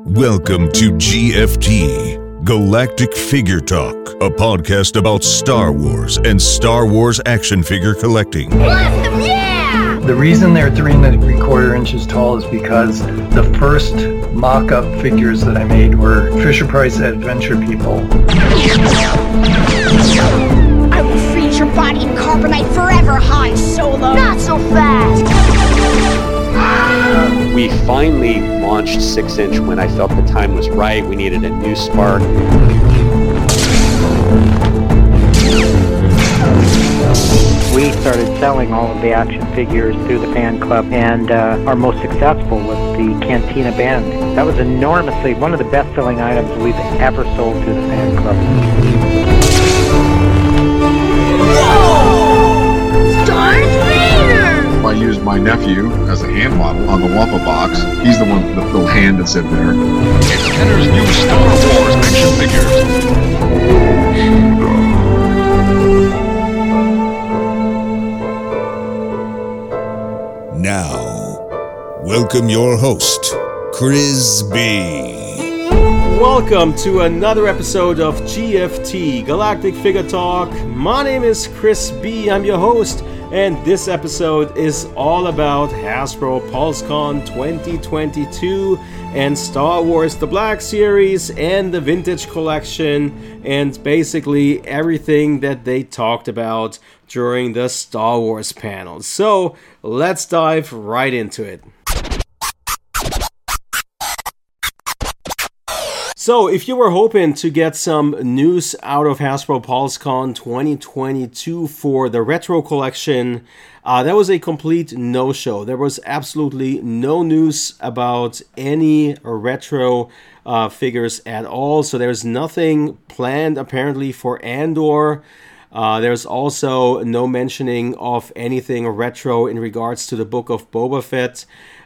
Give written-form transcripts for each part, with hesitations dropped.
Welcome to GFT, Galactic Figure Talk, a podcast about Star Wars and Star Wars action figure collecting. Awesome, yeah! The reason they're 3¼ inches tall is because the first mock-up figures that I made were Fisher-Price Adventure People. I will freeze your body in carbonite forever, Han Solo! Not so fast! We finally launched 6-inch when I felt the time was right. We needed a new spark. We started selling all of the action figures through the fan club, and our most successful was the Cantina Band. That was enormously one of the best-selling items we've ever sold through the fan club. Whoa! Darth Vader! I used my nephew as a hand model on the Wampa box. He's the one with the little hand that's in there. It's Kenner's new Star Wars action figures. Now, welcome your host, Chris B. Welcome to another episode of GFT, Galactic Figure Talk. My name is Chris B. I'm your host, and this episode is all about Hasbro PulseCon 2022 and Star Wars The Black Series and the Vintage Collection, and basically everything that they talked about during the Star Wars panel. So let's dive right into it. So, if you were hoping to get some news out of Hasbro PulseCon 2022 for the Retro Collection, that was a complete no-show. There was absolutely no news about any retro figures at all. So there's nothing planned apparently for Andor. There's also no mentioning of anything retro in regards to the Book of Boba Fett.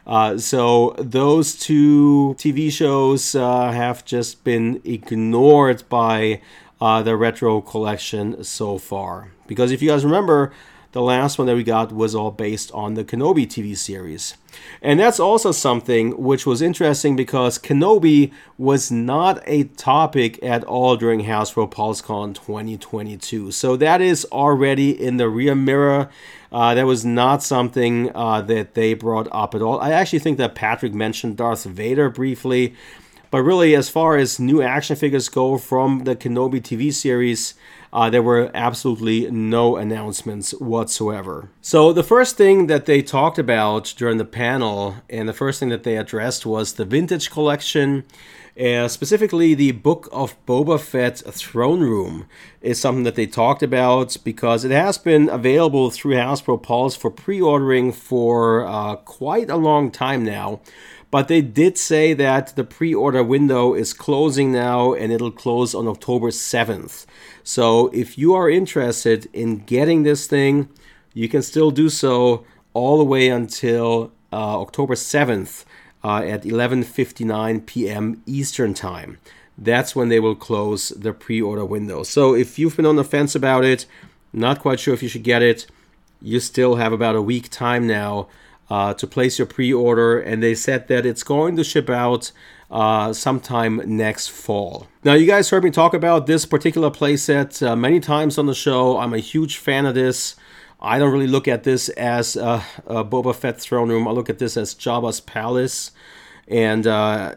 So those two TV shows have just been ignored by the Retro Collection so far. Because if you guys remember, the last one that we got was all based on the Kenobi TV series. And that's also something which was interesting because Kenobi was not a topic at all during Hasbro PulseCon 2022. So that is already in the rear mirror. That was not something that they brought up at all. I actually think that Patrick mentioned Darth Vader briefly. But really, as far as new action figures go from the Kenobi TV series, there were absolutely no announcements whatsoever. So the first thing that they talked about during the panel, and the first thing that they addressed, was the Vintage Collection. Specifically, the Book of Boba Fett Throne Room is something that they talked about because it has been available through Hasbro Pulse for pre-ordering for quite a long time now. But they did say that the pre-order window is closing now, and it'll close on October 7th. So if you are interested in getting this thing, you can still do so all the way until October 7th at 11:59 p.m. Eastern Time. That's when they will close the pre-order window. So if you've been on the fence about it, not quite sure if you should get it, you still have about a week time now to place your pre-order, and they said that it's going to ship out sometime next fall. Now, you guys heard me talk about this particular playset many times on the show. I'm a huge fan of this. I don't really look at this as a Boba Fett throne room. I look at this as Jabba's palace. And,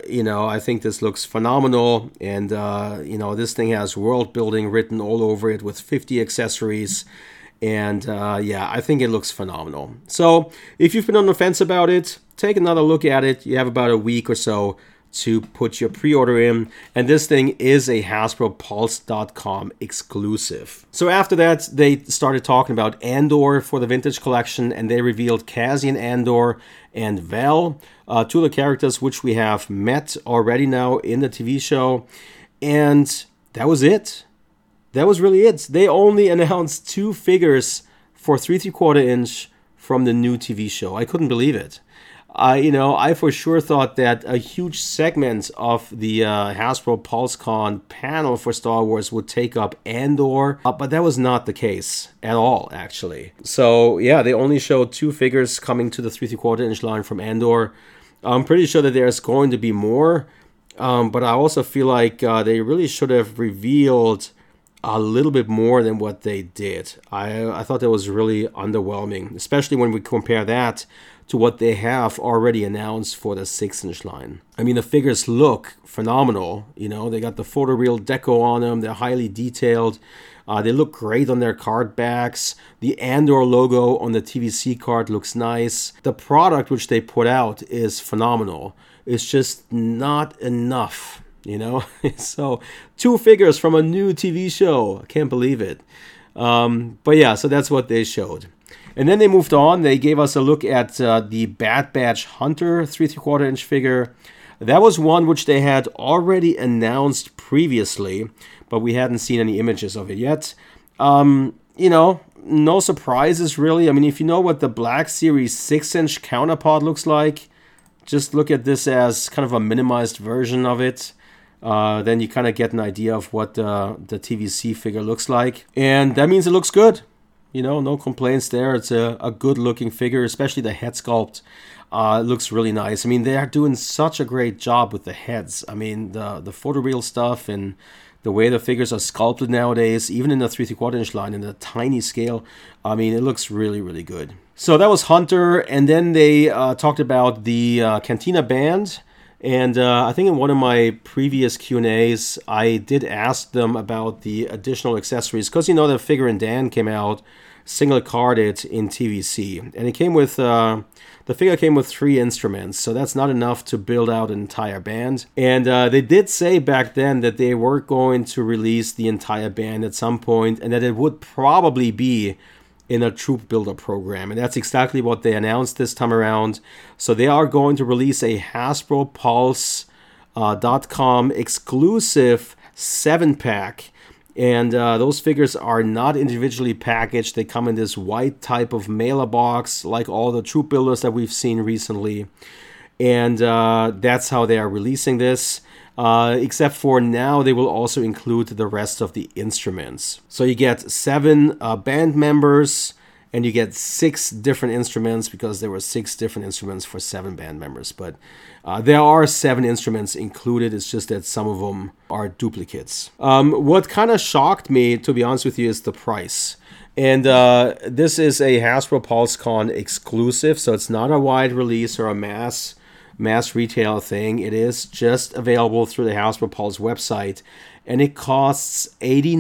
I think this looks phenomenal. And, this thing has world building written all over it with 50 accessories. And I think it looks phenomenal. So if you've been on the fence about it, take another look at it. You have about a week or so to put your pre-order in. And this thing is a HasbroPulse.com exclusive. So after that, they started talking about Andor for the Vintage Collection. And they revealed Cassian Andor and Val, two of the characters which we have met already now in the TV show. And that was it. That was really it. They only announced 2 figures for 3¾ inch from the new TV show. I couldn't believe it. I for sure thought that a huge segment of the Hasbro PulseCon panel for Star Wars would take up Andor, but that was not the case at all, actually. So, yeah, they only showed 2 figures coming to the 3¾ inch line from Andor. I'm pretty sure that there's going to be more. but I also feel like they really should have revealed a little bit more than what they did. I thought that was really underwhelming, especially when we compare that to what they have already announced for the 6-inch line. I mean, the figures look phenomenal. You know, they got the photoreal deco on them. They're highly detailed. They look great on their card backs. The Andor logo on the TVC card looks nice. The product which they put out is phenomenal. It's just not enough, you know? So 2 figures from a new TV show. I can't believe it. But yeah, so that's what they showed. And then they moved on. They gave us a look at the Bad Batch Hunter 3 3/4 inch figure. That was one which they had already announced previously, but we hadn't seen any images of it yet. You know, no surprises really. I mean, if you know what the Black Series 6-inch counterpart looks like, just look at this as kind of a minimized version of it. Then you kind of get an idea of what the TVC figure looks like. And that means it looks good. You know, no complaints there. It's a good-looking figure, especially the head sculpt. It looks really nice. I mean, they are doing such a great job with the heads. I mean, the photoreal stuff and the way the figures are sculpted nowadays, even in the 3 3/4 inch line, in the tiny scale, I mean, it looks really, really good. So that was Hunter, and then they talked about the Cantina band. And I think in one of my previous Q&As, I did ask them about the additional accessories, because, you know, the Figure and Dan came out single-carded in TVC, and it came with the figure came with 3 instruments, so that's not enough to build out an entire band. And they did say back then that they were going to release the entire band at some point, and that it would probably be in a troop builder program, and that's exactly what they announced this time around. So they are going to release a HasbroPulse.com exclusive 7-pack. And those figures are not individually packaged. They come in this white type of mailer box, like all the troop builders that we've seen recently. And that's how they are releasing this. Except for now, they will also include the rest of the instruments. So you get 7 band members, and you get 6 different instruments, because there were 6 different instruments for 7 band members. But there are 7 instruments included. It's just that some of them are duplicates. What kind of shocked me, to be honest with you, is the price. And this is a Hasbro PulseCon exclusive, so it's not a wide release or a mass retail thing. It is just available through the Hasbro Pulse website, and it costs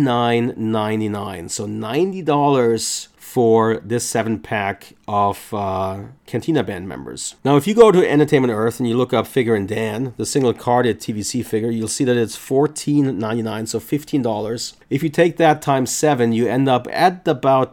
$89.99. So $90 for this 7-pack of Cantina band members. Now, if you go to Entertainment Earth and you look up Figure and Dan, the single-carded TVC figure, you'll see that it's $14.99, so $15. If you take that times 7, you end up at about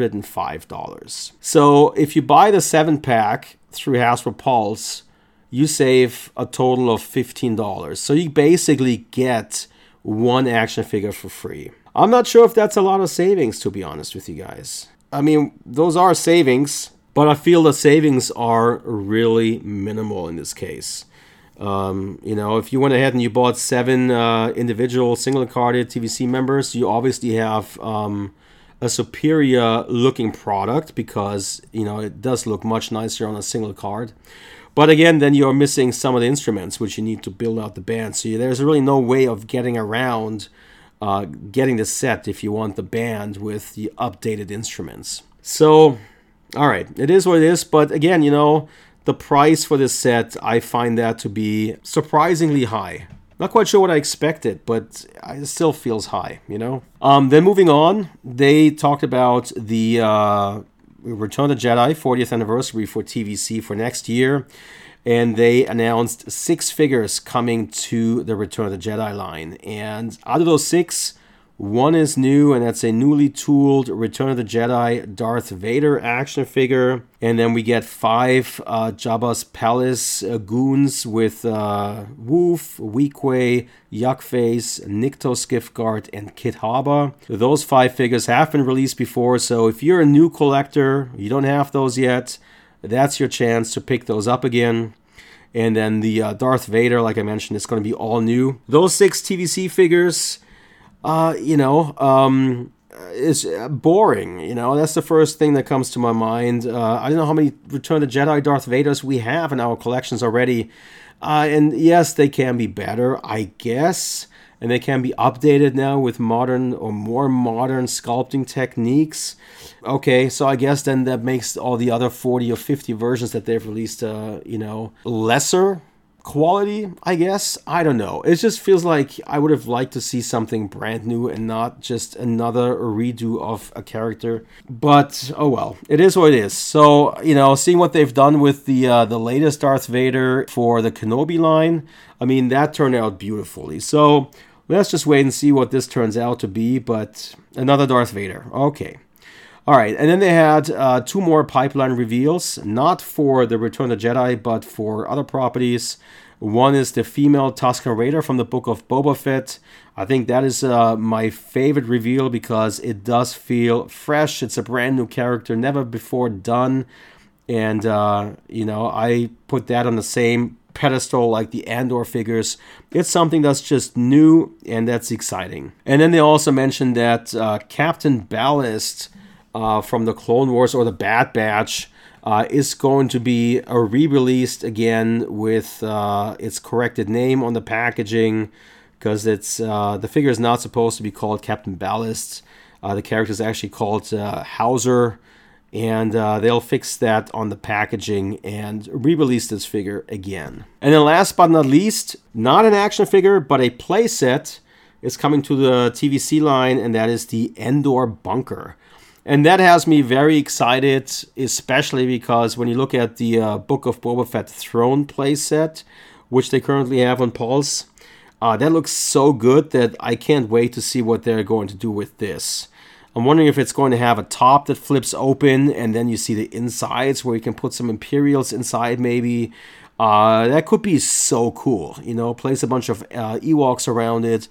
$105. So if you buy the 7-pack through Hasbro Pulse, you save a total of $15. So you basically get 1 action figure for free. I'm not sure if that's a lot of savings, to be honest with you guys. I mean, those are savings, but I feel the savings are really minimal in this case. You know, if you went ahead and you bought 7 individual single-carded TVC members, you obviously have a superior looking product, because, you know, it does look much nicer on a single card. But again, then you're missing some of the instruments which you need to build out the band. So there's really no way of getting around getting the set if you want the band with the updated instruments. So, all right, it is what it is. But again, you know, the price for this set, I find that to be surprisingly high. Not quite sure what I expected, but it still feels high, you know. Then moving on, they talked about the Return of the Jedi 40th anniversary for TVC for next year, and they announced 6 figures coming to the Return of the Jedi line. And out of those 6, 1 is new, and that's a newly tooled Return of the Jedi Darth Vader action figure. And then we get 5 Jabba's Palace goons with Woof, Weequay, Yuckface, Nikto Skiffguard, and Kit Haba. Those 5 figures have been released before, so if you're a new collector, you don't have those yet, that's your chance to pick those up again. And then the Darth Vader, like I mentioned, is going to be all new. Those 6 TVC figures, is boring. You know, that's the first thing that comes to my mind. I don't know how many Return of the Jedi Darth Vaders we have in our collections already. And yes, they can be better, I guess. And they can be updated now with modern or more modern sculpting techniques. Okay, so I guess then that makes all the other 40 or 50 versions that they've released, lesser quality, I guess. I don't know. It just feels like I would have liked to see something brand new and not just another redo of a character. But, oh well, it is what it is. So, seeing what they've done with the latest Darth Vader for the Kenobi line, I mean, that turned out beautifully. So, let's just wait and see what this turns out to be. But another Darth Vader. Okay. All right, and then they had 2 more pipeline reveals, not for the Return of the Jedi, but for other properties. One is the female Tusken Raider from the Book of Boba Fett. I think that is my favorite reveal because it does feel fresh. It's a brand new character, never before done. And, I put that on the same pedestal like the Andor figures. It's something that's just new and that's exciting. And then they also mentioned that Captain Ballast from the Clone Wars or the Bad Batch is going to be re-released again with its corrected name on the packaging, because it's the figure is not supposed to be called Captain Ballast. The character is actually called Hauser, and they'll fix that on the packaging and re-release this figure again. And then last but not least, not an action figure, but a playset is coming to the TVC line, and that is the Endor Bunker. And that has me very excited, especially because when you look at the Book of Boba Fett Throne playset, which they currently have on Pulse, that looks so good that I can't wait to see what they're going to do with this. I'm wondering if it's going to have a top that flips open and then you see the insides where you can put some Imperials inside maybe. That could be so cool. Place a bunch of Ewoks around it,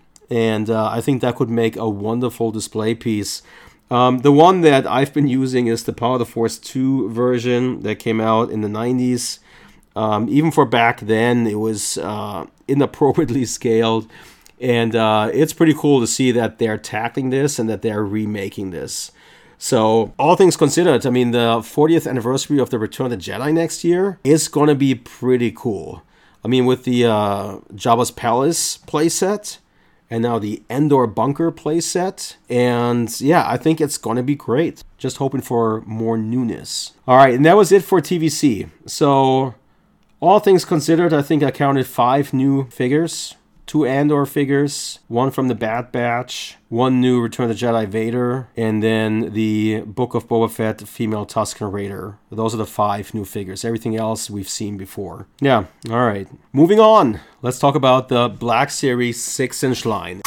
and I think that could make a wonderful display piece. The one that I've been using is the Power of the Force 2 version that came out in the 90s. Even for back then, it was inappropriately scaled. And it's pretty cool to see that they're tackling this and that they're remaking this. So, all things considered, I mean, the 40th anniversary of the Return of the Jedi next year is going to be pretty cool. I mean, with the Jabba's Palace playset, and now the Endor Bunker playset. And yeah, I think it's going to be great. Just hoping for more newness. All right, and that was it for TVC. So, all things considered, I think I counted 5 new figures. 2 Andor figures, 1 from the Bad Batch, 1 new Return of the Jedi Vader, and then the Book of Boba Fett female Tusken Raider. Those are the 5 new figures. Everything else we've seen before. Yeah, all right. Moving on. Let's talk about the Black Series 6-inch line.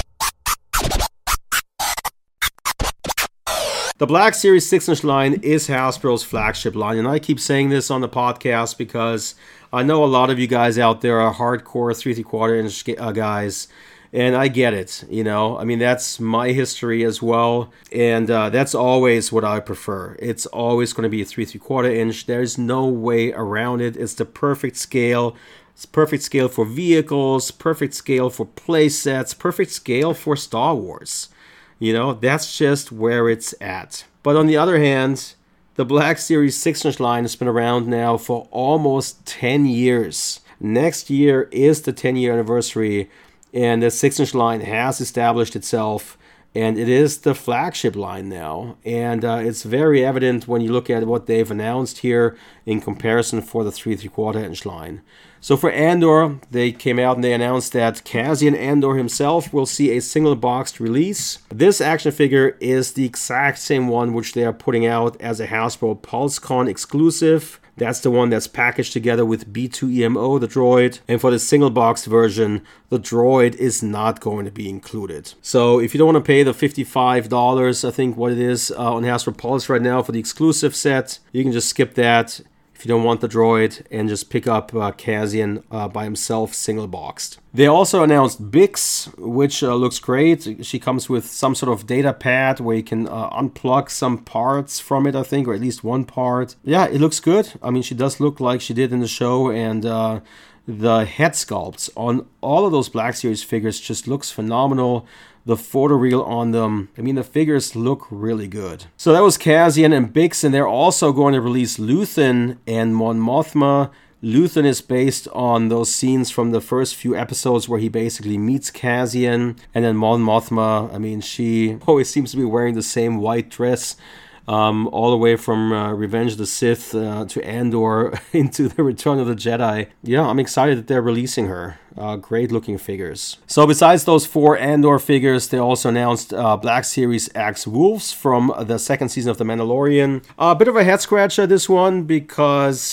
The Black Series 6-inch line is Hasbro's flagship line, and I keep saying this on the podcast because I know a lot of you guys out there are hardcore 3 3/4 inch guys, and I get it, I mean, that's my history as well, and that's always what I prefer. It's always going to be a 3 3/4 inch. There's no way around it. It's the perfect scale. It's perfect scale for vehicles, perfect scale for play sets, perfect scale for Star Wars. That's just where it's at. But on the other hand, the Black Series 6-inch line has been around now for almost 10 years. Next year is the 10-year anniversary, and the 6-inch line has established itself, and it is the flagship line now. And it's very evident when you look at what they've announced here in comparison for the 3 3/4 inch line. So for Andor, they came out and they announced that Cassian Andor himself will see a single boxed release. This action figure is the exact same one which they are putting out as a Hasbro PulseCon exclusive. That's the one that's packaged together with B2EMO, the droid. And for the single box version, the droid is not going to be included. So if you don't want to pay the $55, I think what it is on Hasbro Pulse right now for the exclusive set, you can just skip that if you don't want the droid and just pick up Cassian by himself single boxed. They also announced Bix, which looks great. She comes with some sort of data pad where you can unplug some parts from it, I think, or at least one part. Yeah, it looks good. I mean, she does look like she did in the show, and the head sculpts on all of those Black Series figures just looks phenomenal. The photoreal on them, I mean, the figures look really good. So that was Cassian and Bix, and they're also going to release Luthen and Mon Mothma Luthen is based on those scenes from the first few episodes where he basically meets Cassian. And then Mon Mothma, I mean, she always seems to be wearing the same white dress all the way from Revenge of the Sith to Andor into the Return of the Jedi. Yeah, I'm excited that they're releasing her. Great looking figures. So besides those 4 Andor figures, they also announced Black Series Axe Wolves from the second season of The Mandalorian. A bit of a head scratcher, this one, because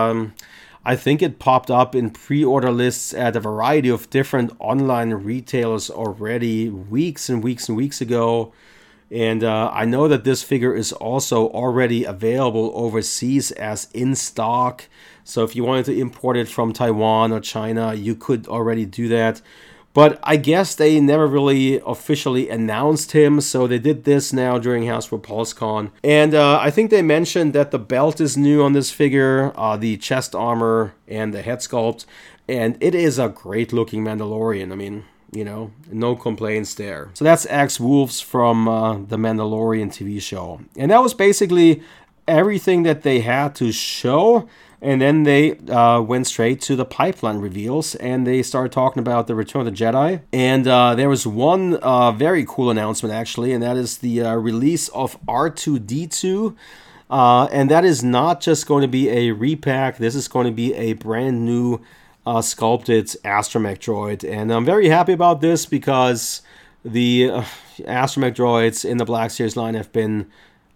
I think it popped up in pre-order lists at a variety of different online retailers already weeks and weeks and weeks ago. And I know that this figure is also already available overseas as in stock. So if you wanted to import it from Taiwan or China, you could already do that. But I guess they never really officially announced him. So they did this now during Hasbro PulseCon. And I think they mentioned that the belt is new on this figure, the chest armor and the head sculpt. And it is a great looking Mandalorian. I mean, you know, no complaints there. So that's Axe Wolves from the Mandalorian TV show. And that was basically everything that they had to show. And then they went straight to the pipeline reveals. And they started talking about the Return of the Jedi. And there was one very cool announcement, actually. And that is the release of R2-D2. And that is not just going to be a repack. This is going to be a brand new sculpted astromech droid, and I'm very happy about this because the astromech droids in the Black Series line have been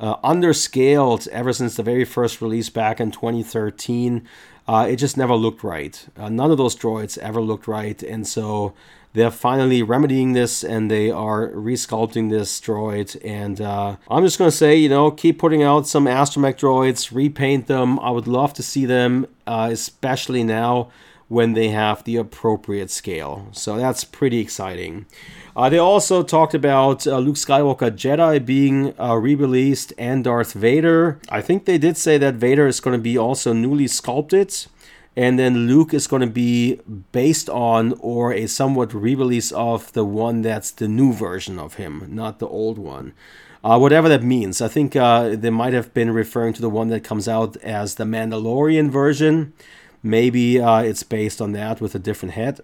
underscaled ever since the very first release back in 2013. It just never looked right. None of those droids ever looked right, and so they're finally remedying this, and they are resculpting this droid. And I'm just going to say, you know, keep putting out some astromech droids, repaint them. I would love to see them, especially now when they have the appropriate scale. So that's pretty exciting. They also talked about Luke Skywalker Jedi being re-released and Darth Vader. I think they did say that Vader is going to be also newly sculpted. And then Luke is going to be based on or a somewhat re-release of the one that's the new version of him, not the old one. Whatever that means. I think they might have been referring to the one that comes out as the Mandalorian version. Maybe it's based on that with a different head.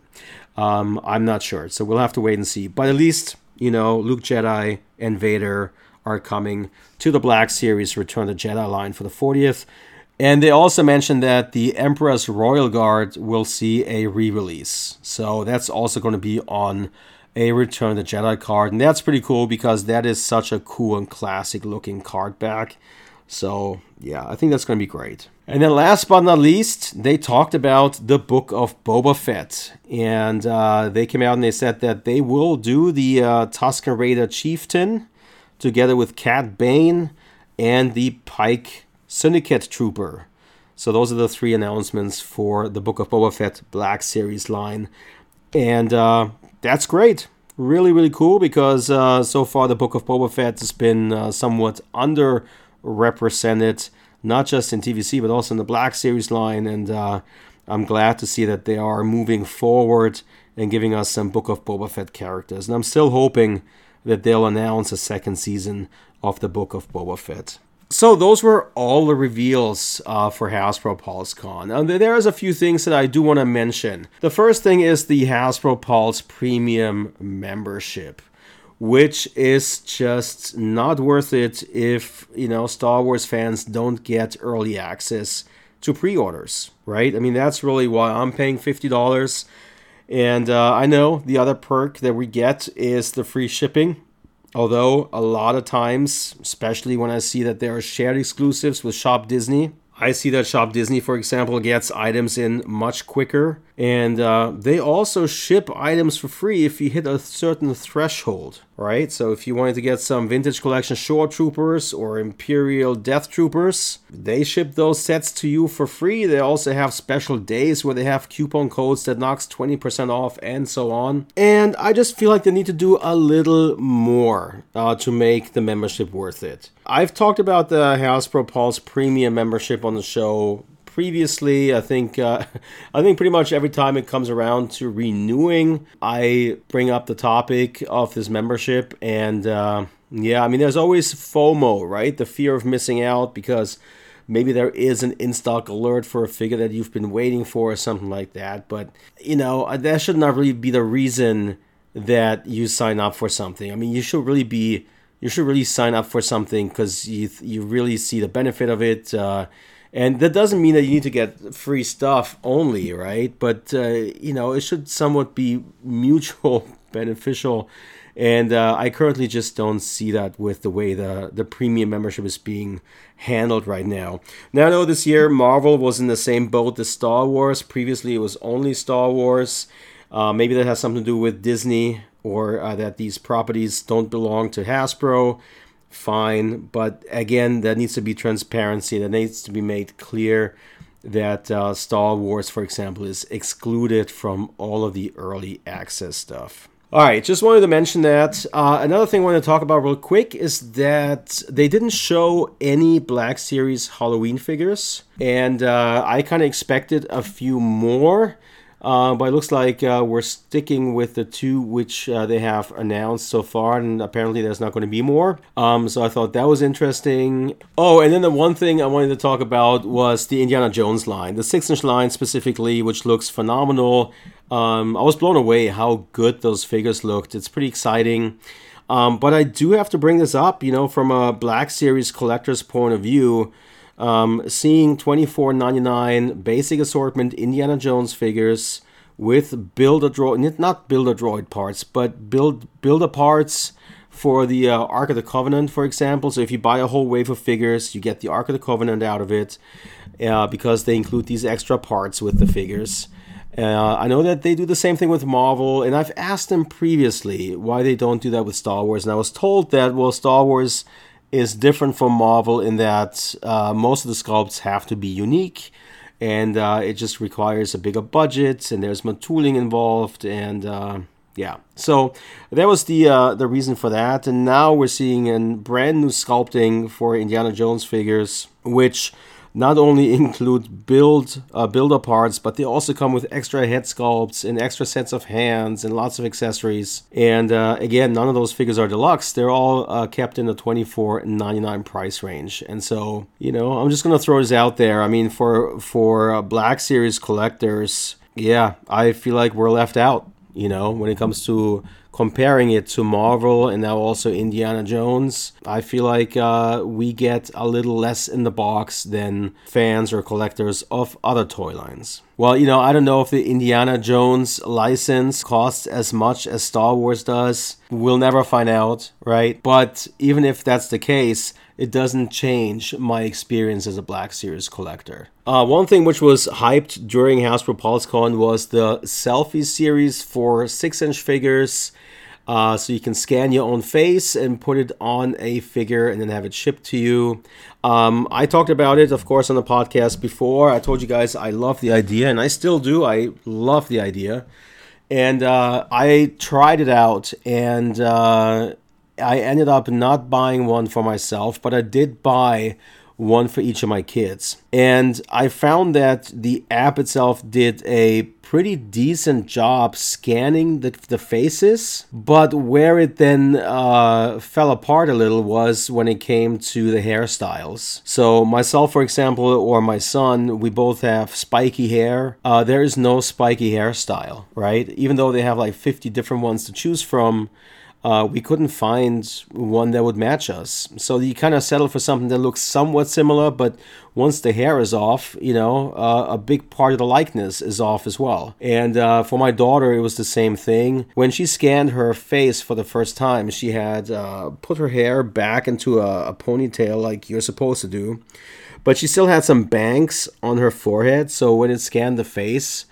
I'm not sure. So we'll have to wait and see. But at least, you know, Luke Jedi and Vader are coming to the Black Series Return of the Jedi line for the 40th. And they also mentioned that the Emperor's Royal Guard will see a re-release. So that's also going to be on a Return of the Jedi card. And that's pretty cool because that is such a cool and classic looking card back. So, yeah, I think that's going to be great. And then last but not least, they talked about the Book of Boba Fett. And they came out and they said that they will do the Tusken Raider Chieftain together with Cad Bane and the Pike Syndicate Trooper. So those are the 3 announcements for the Book of Boba Fett Black Series line. And that's great. Really, really cool because so far the Book of Boba Fett has been somewhat underrepresented, not just in TVC, but also in the Black Series line. And I'm glad to see that they are moving forward and giving us some Book of Boba Fett characters. And I'm still hoping that they'll announce a second season of the Book of Boba Fett. So those were all the reveals for Hasbro PulseCon. There's a few things that I do want to mention. The first thing is the Hasbro Pulse Premium membership, which is just not worth it if, you know, Star Wars fans don't get early access to pre-orders, right? I mean, that's really why I'm paying $50. And I know the other perk that we get is the free shipping. Although a lot of times, especially when I see that there are shared exclusives with Shop Disney, I see that Shop Disney, for example, gets items in much quicker. And they also ship items for free if you hit a certain threshold, right? So if you wanted to get some Vintage Collection Shore Troopers or Imperial Death Troopers, they ship those sets to you for free. They also have special days where they have coupon codes that knocks 20% off and so on. And I just feel like they need to do a little more to make the membership worth it. I've talked about the Hasbro Pulse Premium membership on the show previously. I think pretty much every time it comes around to renewing, I bring up the topic of this membership. And yeah, I mean, there's always FOMO, right? The fear of missing out, because maybe there is an in-stock alert for a figure that you've been waiting for or something like that. But, that should not really be the reason that you sign up for something. I mean, you should really sign up for something because you really see the benefit of it. And that doesn't mean that you need to get free stuff only, right? But, it should somewhat be mutual beneficial. And I currently just don't see that with the way the premium membership is being handled right now. Now, I know this year Marvel was in the same boat as Star Wars. Previously, it was only Star Wars. Maybe that has something to do with Disney or that these properties don't belong to Hasbro. Fine. But again, that needs to be transparency. That needs to be made clear that Star Wars, for example, is excluded from all of the early access stuff. All right, just wanted to mention that. Another thing I want to talk about real quick is that they didn't show any Black Series Halloween figures. And I kind of expected a few more. But it looks like we're sticking with the two which they have announced so far, and apparently there's not going to be more. So I thought that was interesting. Oh, and then the one thing I wanted to talk about was the Indiana Jones line, the 6-inch line specifically, which looks phenomenal. I was blown away how good those figures looked. It's pretty exciting. But I do have to bring this up, from a Black Series collector's point of view. Seeing $24.99 basic assortment Indiana Jones figures with not Build-A-Droid parts, but Builder parts for the Ark of the Covenant, for example. So if you buy a whole wave of figures, you get the Ark of the Covenant out of it because they include these extra parts with the figures. I know that they do the same thing with Marvel, and I've asked them previously why they don't do that with Star Wars, and I was told that, Star Wars is different from Marvel in that most of the sculpts have to be unique, and it just requires a bigger budget, and there's more tooling involved, and yeah. So that was the reason for that, and now we're seeing a brand new sculpting for Indiana Jones figures, which not only include builder parts, but they also come with extra head sculpts and extra sets of hands and lots of accessories. And again, none of those figures are deluxe. They're all kept in the $24.99 price range. And so, I'm just going to throw this out there. I mean, for Black Series collectors, yeah, I feel like we're left out, when it comes to comparing it to Marvel and now also Indiana Jones. I feel like we get a little less in the box than fans or collectors of other toy lines. Well, I don't know if the Indiana Jones license costs as much as Star Wars does. We'll never find out, right? But even if that's the case, it doesn't change my experience as a Black Series collector. One thing which was hyped during Hasbro PulseCon was the Selfie series for 6-inch figures. So you can scan your own face and put it on a figure and then have it shipped to you. I talked about it, of course, on the podcast before. I told you guys I love the idea, and I still do. I love the idea. And I tried it out, and I ended up not buying one for myself, but I did buy one for each of my kids. And I found that the app itself did a pretty decent job scanning the faces, but where it then fell apart a little was when it came to the hairstyles. So myself, for example, or my son, we both have spiky hair. There is no spiky hairstyle, right? Even though they have like 50 different ones to choose from, we couldn't find one that would match us. So you kind of settle for something that looks somewhat similar, but once the hair is off, a big part of the likeness is off as well. And for my daughter, it was the same thing. When she scanned her face for the first time, she had put her hair back into a ponytail like you're supposed to do. But she still had some bangs on her forehead, so when it scanned the face,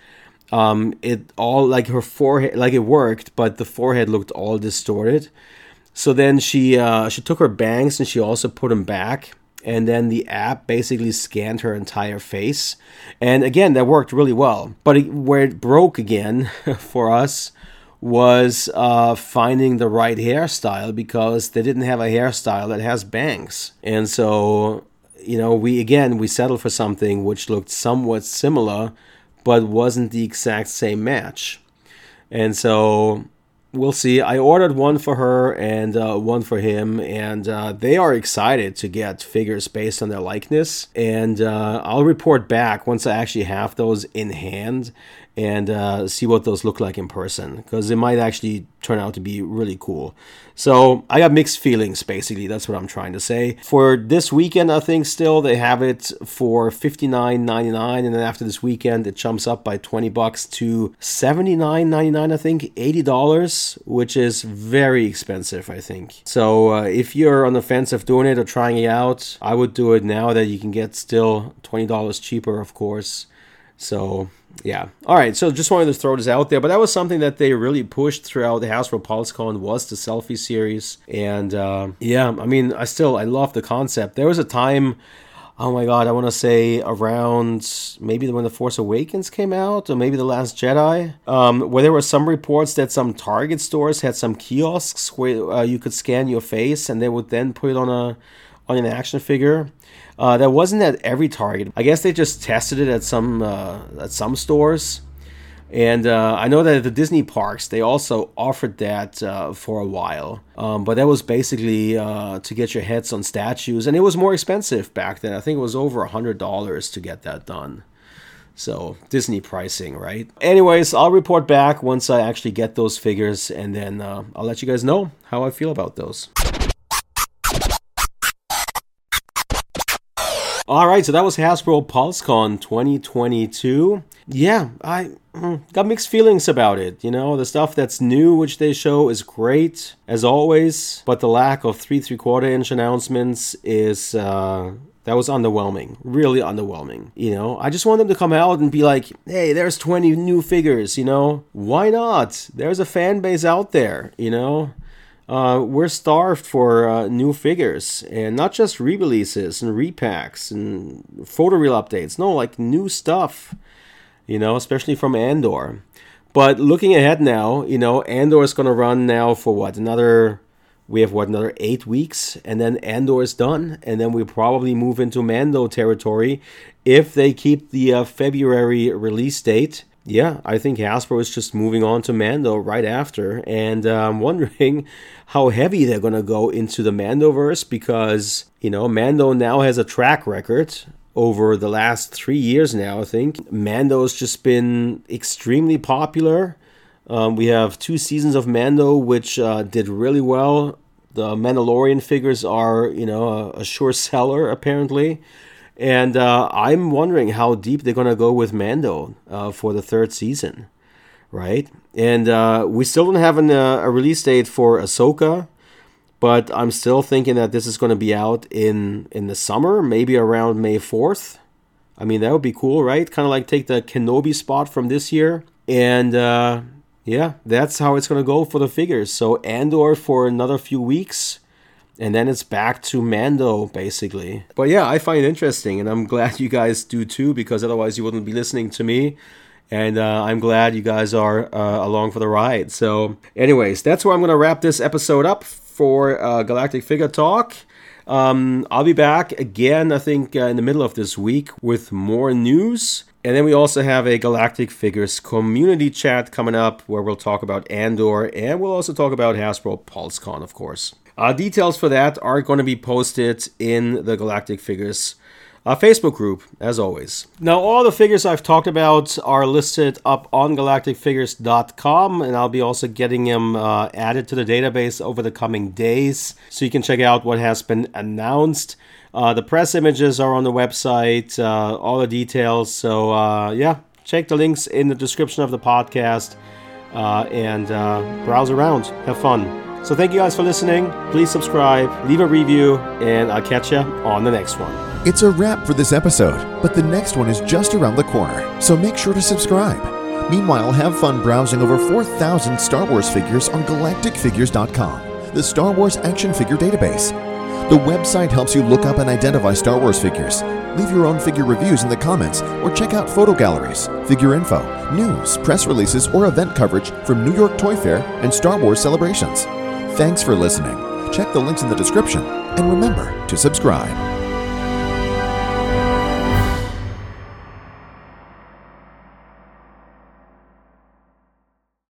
it all, like her forehead, like it worked, but the forehead looked all distorted. So then she took her bangs and she also put them back, and then the app basically scanned her entire face. And again, that worked really well. But where it broke again for us was finding the right hairstyle, because they didn't have a hairstyle that has bangs. And so, we settled for something which looked somewhat similar, but wasn't the exact same match. And so, we'll see. I ordered one for her and one for him, and they are excited to get figures based on their likeness. And I'll report back once I actually have those in hand and see what those look like in person, because it might actually turn out to be really cool. So I got mixed feelings, basically. That's what I'm trying to say. For this weekend, I think still they have it for $59.99, and then after this weekend, it jumps up by $20 to $79.99, I think, $80, which is very expensive, I think. So if you're on the fence of doing it or trying it out, I would do it now that you can get still $20 cheaper, of course. So yeah. All right. So just wanted to throw this out there, but that was something that they really pushed throughout the Hasbro PulseCon was the selfie series. And yeah, I mean, I love the concept. There was a time, oh my God, I want to say around maybe when The Force Awakens came out, or maybe The Last Jedi, where there were some reports that some Target stores had some kiosks where you could scan your face and they would then put it on an action figure. That wasn't at every Target. I guess they just tested it at some stores. And I know that at the Disney parks, they also offered that for a while. But that was basically to get your heads on statues. And it was more expensive back then. I think it was over $100 to get that done. So Disney pricing, right? Anyways, I'll report back once I actually get those figures. And then I'll let you guys know how I feel about those. All right, so that was Hasbro PulseCon 2022. Yeah, I got mixed feelings about it. You know, the stuff that's new, which they show, is great, as always. But the lack of 3 3/4-inch announcements is, that was underwhelming. Really underwhelming. You know, I just want them to come out and be like, hey, there's 20 new figures, you know? Why not? There's a fan base out there, you know? We're starved for new figures, and not just re-releases and repacks and photoreal updates. No, like new stuff, you know, especially from Andor. But looking ahead now, you know, Andor is going to run now for another 8 weeks, and then Andor is done, and then we'll probably move into Mando territory if they keep the February release date. Yeah, I think Hasbro is just moving on to Mando right after, and I'm wondering how heavy they're going to go into the Mandoverse, because, you know, Mando now has a track record over the last 3 years now, I think. Mando's just been extremely popular. We have 2 seasons of Mando, which did really well. The Mandalorian figures are, you know, a sure seller, apparently. And I'm wondering how deep they're going to go with Mando for the 3rd season, right? And we still don't have a release date for Ahsoka, but I'm still thinking that this is going to be out in the summer, maybe around May 4th. I mean, that would be cool, right? Kind of like take the Kenobi spot from this year. And yeah, that's how it's going to go for the figures. So Andor for another few weeks. And then it's back to Mando, basically. But yeah, I find it interesting, and I'm glad you guys do too, because otherwise you wouldn't be listening to me. And I'm glad you guys are along for the ride. So anyways, that's where I'm going to wrap this episode up for Galactic Figure Talk. I'll be back again, I think, in the middle of this week with more news. And then we also have a Galactic Figures community chat coming up where we'll talk about Andor, and we'll also talk about Hasbro PulseCon, of course. Details for that are going to be posted in the Galactic Figures Facebook group, as always. Now, all the figures I've talked about are listed up on galacticfigures.com, and I'll be also getting them added to the database over the coming days, so you can check out what has been announced. The press images are on the website, all the details. So, yeah, check the links in the description of the podcast and browse around. Have fun. So thank you guys for listening. Please subscribe, leave a review, and I'll catch you on the next one. It's a wrap for this episode, but the next one is just around the corner, so make sure to subscribe. Meanwhile, have fun browsing over 4,000 Star Wars figures on galacticfigures.com, the Star Wars action figure database. The website helps you look up and identify Star Wars figures. Leave your own figure reviews in the comments, or check out photo galleries, figure info, news, press releases, or event coverage from New York Toy Fair and Star Wars celebrations. Thanks for listening. Check the links in the description, and remember to subscribe.